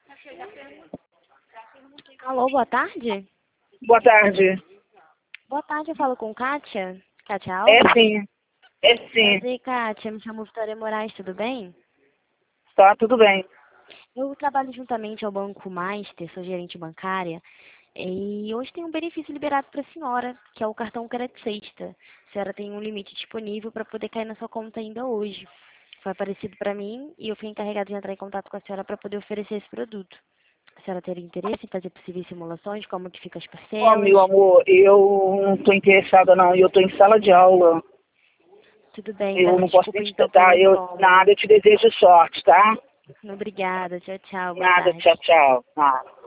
Alô, boa tarde? Boa tarde. Boa tarde, eu falo com Kátia. Kátia É Alves? sim. É sim. Prazer, Kátia. Me chamo Vitória Moraes, tudo bem? Tá, tudo bem. Eu trabalho juntamente ao Banco Master, sou gerente bancária, e hoje tem um benefício liberado para a senhora, que é o cartão Crédito Sexta. A senhora tem um limite disponível para poder cair na sua conta ainda hoje. Foi aparecido para mim e eu fui encarregada de entrar em contato com a senhora para poder oferecer esse produto. A senhora teria interesse em fazer possíveis simulações, como que fica as Ó, parcelas? meu amor, eu não estou interessada não. Eu estou em sala de aula. Tudo bem, Eu peço não posso desculpa nem te então dar. pelo Nada, incômodo. eu te desejo sorte, tá? Obrigada, tchau, tchau, boa Nada, tchau, tarde. tchau. Nada.